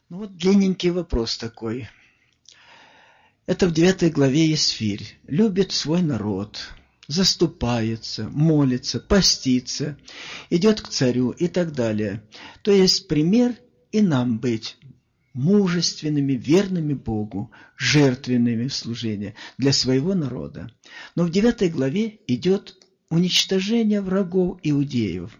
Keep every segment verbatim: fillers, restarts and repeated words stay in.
Ну вот длинненький вопрос такой. Это в девятой главе Есфирь. Любит свой народ, заступается, молится, постится, идет к царю и так далее. То есть пример и нам быть мужественными, верными Богу, жертвенными в служении для своего народа. Но в девятой главе идет уничтожение врагов иудеев.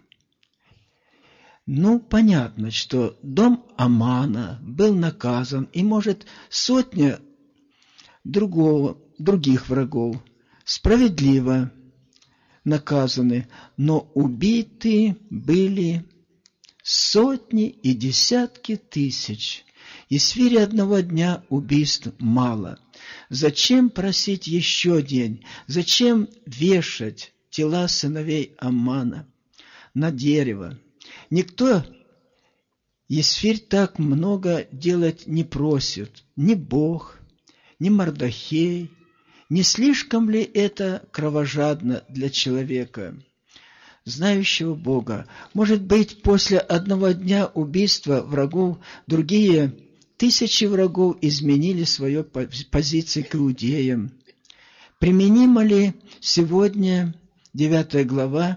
Ну, понятно, что дом Амана был наказан, и, может, сотня другого, других врагов справедливо наказаны, но убиты были сотни и десятки тысяч. Есфире одного дня убийств мало. Зачем просить еще день? Зачем вешать тела сыновей Амана на дерево? Никто Есфирь так много делать не просит. Ни Бог, ни Мардохей. Не слишком ли это кровожадно для человека, знающего Бога? Может быть, после одного дня убийства врагов другие тысячи врагов изменили свою позицию к иудеям. Применима ли сегодня девятая глава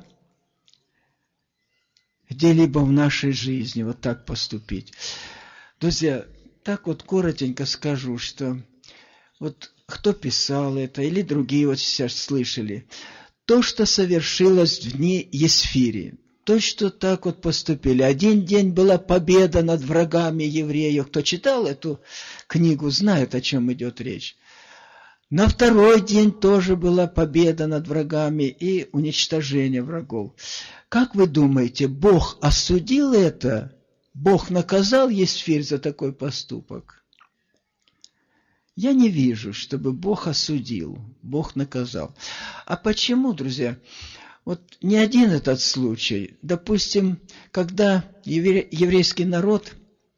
где-либо в нашей жизни вот так поступить? Друзья, так вот коротенько скажу, что вот кто писал это, или другие вот сейчас слышали, то, что совершилось в дни Есфири, то, что так вот поступили. Один день была победа над врагами евреев. Кто читал эту книгу, знает, о чем идет речь. На второй день тоже была победа над врагами и уничтожение врагов. Как вы думаете, Бог осудил это? Бог наказал Есфирь за такой поступок? Я не вижу, чтобы Бог осудил, Бог наказал. А почему, друзья? Вот не один этот случай. Допустим, когда еврейский народ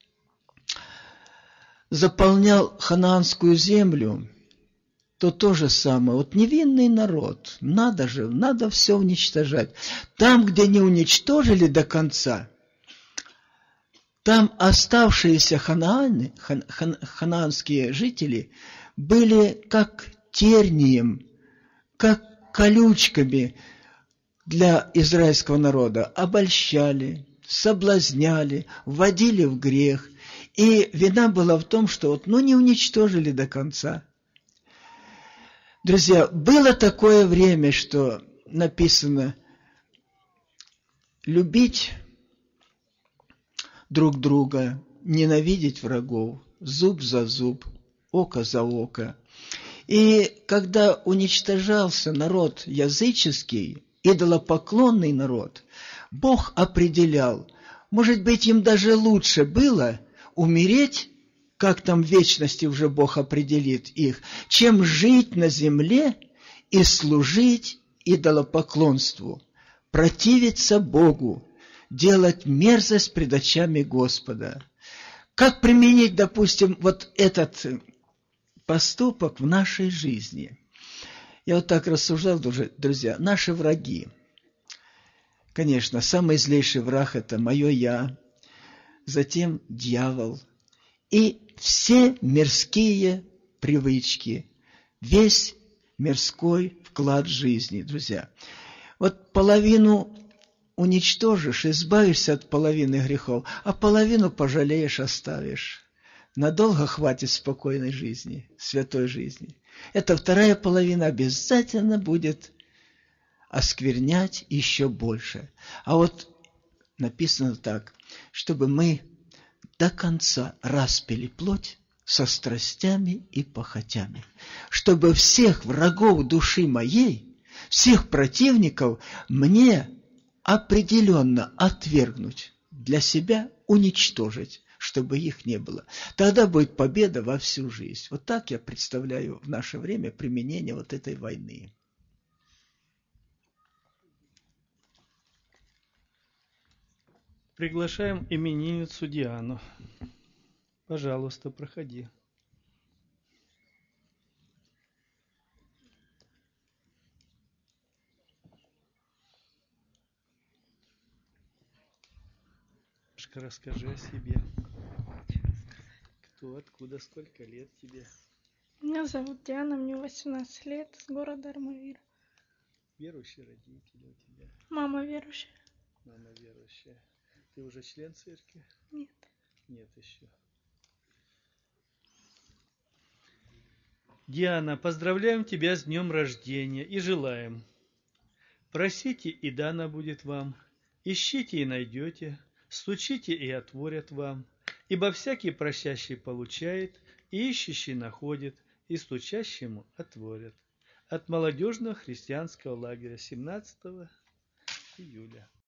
заполнял ханаанскую землю, то то же самое. Вот невинный народ, надо же, надо все уничтожать. Там, где не уничтожили до конца, там оставшиеся ханааны, хан, хан, ханаанские жители были как тернием, как колючками для израильского народа. Обольщали, соблазняли, вводили в грех. И вина была в том, что вот, ну, не уничтожили до конца. Друзья, было такое время, что написано любить друг друга, ненавидеть врагов, зуб за зуб, око за око. И когда уничтожался народ языческий, идолопоклонный народ, Бог определял, может быть, им даже лучше было умереть, как там в вечности уже Бог определит их, чем жить на земле и служить идолопоклонству, противиться Богу, делать мерзость пред очами Господа. Как применить, допустим, вот этот поступок в нашей жизни? Я вот так рассуждал, друзья, наши враги. Конечно, самый злейший враг – это мое «я», затем дьявол и все мирские привычки, весь мирской вклад жизни, друзья. Вот половину уничтожишь, избавишься от половины грехов, а половину пожалеешь, оставишь. Надолго хватит спокойной жизни, святой жизни. Эта вторая половина обязательно будет осквернять еще больше. А вот написано так, чтобы мы до конца распили плоть со страстями и похотями, чтобы всех врагов души моей, всех противников мне определенно отвергнуть, для себя уничтожить, чтобы их не было. Тогда будет победа во всю жизнь. Вот так я представляю в наше время применение вот этой войны. Приглашаем именинницу Диану. Пожалуйста, проходи. Расскажи о себе. Кто, откуда, сколько лет тебе? Меня зовут Диана, мне восемнадцать лет, с города Армавир. Верующие родители у тебя? Мама верующая? Мама верующая. Ты уже член церкви? Нет. Нет еще. Диана, поздравляем тебя с днем рождения и желаем. Просите, и дано будет вам. Ищите, и найдете. Стучите, и отворят вам. Ибо всякий просящий получает, и ищущий находит, и стучащему отворят. От молодежного христианского лагеря семнадцатого июля.